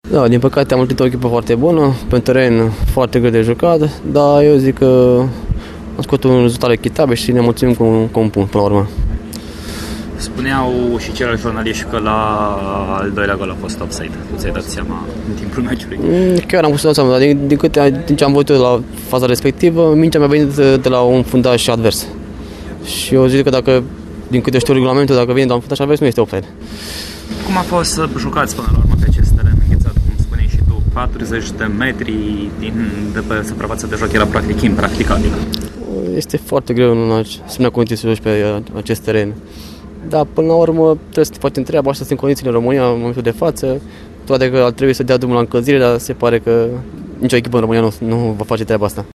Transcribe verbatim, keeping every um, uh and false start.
Da, din păcate am întâlnit o echipă foarte bună, pe un teren foarte greu de jucat, dar eu zic că am scos un rezultat echitabil și ne mulțumim cu, cu un punct până la urmă. Spuneau și ceilalți jurnaliști că la al doilea gol a fost offside. Tu ți-ai dat seama în timpul meciului? Chiar am pus să seama, dar din, din, câte, din ce am văzut eu la faza respectivă, mingea mi-a venit de la un fundaș advers. Și eu zic că dacă, din câte știu regulamentul, dacă vine de la un fundaș advers, nu este offside. Cum a fost să jucați până la urmă pe acest teren înghețat, cum spuneai și tu, patruzeci de metri din, de pe suprafața de joc, era practic impracticabil? Este foarte greu în asemenea condiții să joci pe acest teren. Dar până la urmă trebuie să te faci treaba, așa sunt condițiile în România în momentul de față, toate că ar trebui să dea drumul la încălzire, dar se pare că nicio echipă în România nu, nu va face treaba asta.